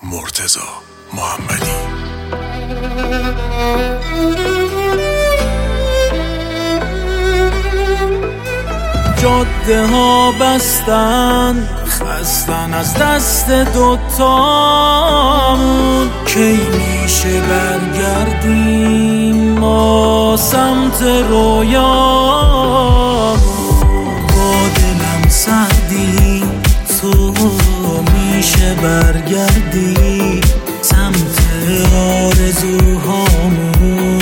مرتضی محمدی. جاده ها بستن خستن از دست دوتامون، کی میشه برگردیم ما سمت رویامون؟ با دلم سردی تو میشه برگردی سمت آرزوهامون.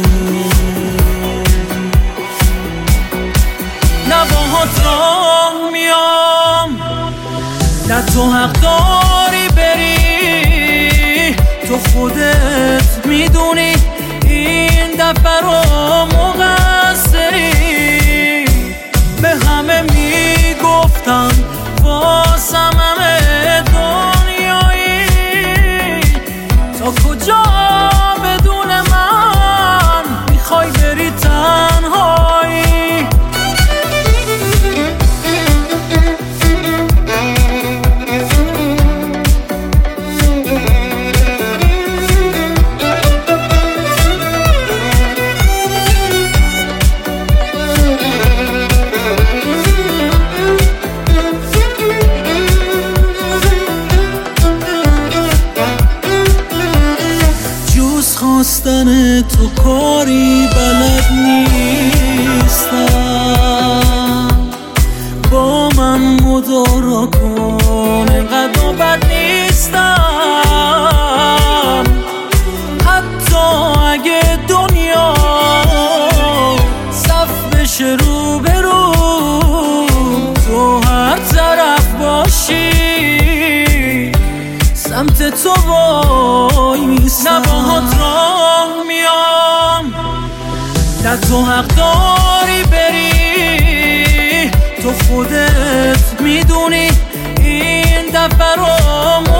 نه باهات راه میام، نه تو حق داری بری، تو خودت میدونی این دفعه رو مقصری. به همه میگفتم واسم همه دنیایی، تا کجا بدون من میخوای بری تنهایی؟ خواستن تو کاری بلد نیستم، با من مدارا کن اینقدر بد نیستم. حتی اگه دنیا صف بشه رو به رو، تو هر طرف باشی سمت تو وای میستم. نه باهات راه میام، نه تو حق داری بری، تو خودت میدونی این دفعه رو